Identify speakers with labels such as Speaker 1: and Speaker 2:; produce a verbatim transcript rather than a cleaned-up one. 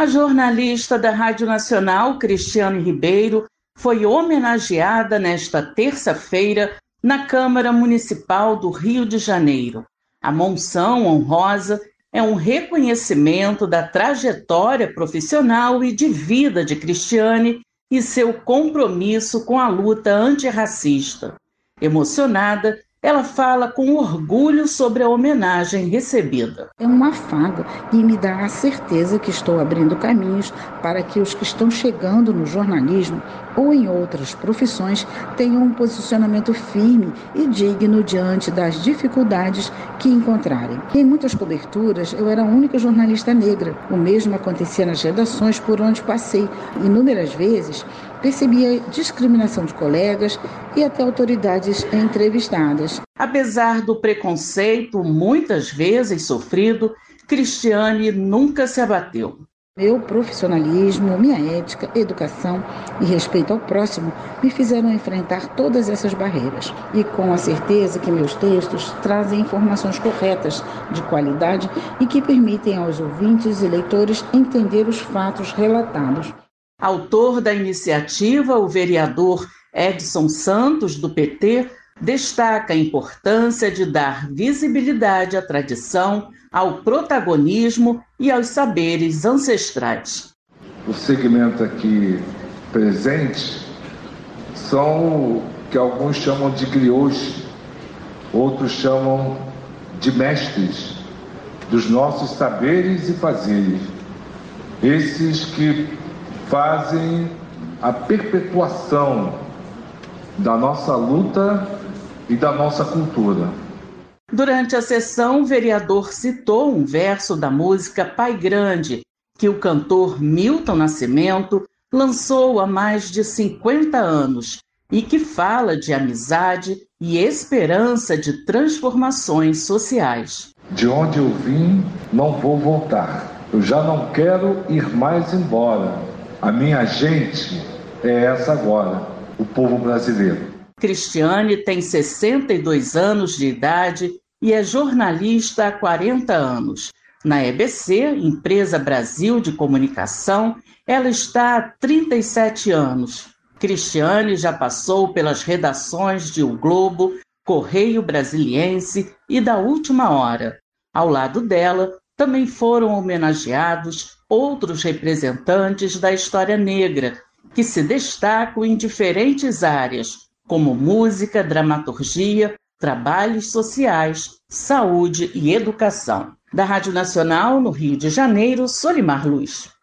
Speaker 1: A jornalista da Rádio Nacional, Cristiane Ribeiro, foi homenageada nesta terça-feira na Câmara Municipal do Rio de Janeiro. A menção honrosa é um reconhecimento da trajetória profissional e de vida de Cristiane e seu compromisso com a luta antirracista. Emocionada, ela fala com orgulho sobre a homenagem recebida.
Speaker 2: É um afago e me dá a certeza que estou abrindo caminhos para que os que estão chegando no jornalismo ou em outras profissões tenham um posicionamento firme e digno diante das dificuldades que encontrarem. Em muitas coberturas, eu era a única jornalista negra. O mesmo acontecia nas redações por onde passei. Inúmeras vezes, percebia discriminação de colegas e até autoridades entrevistadas.
Speaker 1: Apesar do preconceito muitas vezes sofrido, Cristiane nunca se abateu.
Speaker 2: Meu profissionalismo, minha ética, educação e respeito ao próximo me fizeram enfrentar todas essas barreiras. E com a certeza que meus textos trazem informações corretas, de qualidade e que permitem aos ouvintes e leitores entender os fatos relatados.
Speaker 1: Autor da iniciativa, o vereador Edson Santos, do P T, destaca a importância de dar visibilidade à tradição, ao protagonismo e aos saberes ancestrais.
Speaker 3: O segmento aqui presente são o que alguns chamam de griots, outros chamam de mestres dos nossos saberes e fazeres. Esses que fazem a perpetuação da nossa luta e da nossa cultura.
Speaker 1: Durante a sessão, o vereador citou um verso da música Pai Grande, que o cantor Milton Nascimento lançou há mais de cinquenta anos e que fala de amizade e esperança de transformações sociais.
Speaker 3: De onde eu vim, não vou voltar. Eu já não quero ir mais embora. A minha gente é essa agora, o povo brasileiro.
Speaker 1: Cristiane tem sessenta e dois anos de idade e é jornalista há quarenta anos. Na E B C, Empresa Brasil de Comunicação, ela está há trinta e sete anos. Cristiane já passou pelas redações de O Globo, Correio Brasiliense e da Última Hora. Ao lado dela, também foram homenageados outros representantes da história negra, que se destacam em diferentes áreas, como música, dramaturgia, trabalhos sociais, saúde e educação. Da Rádio Nacional, no Rio de Janeiro, Solimar Luz.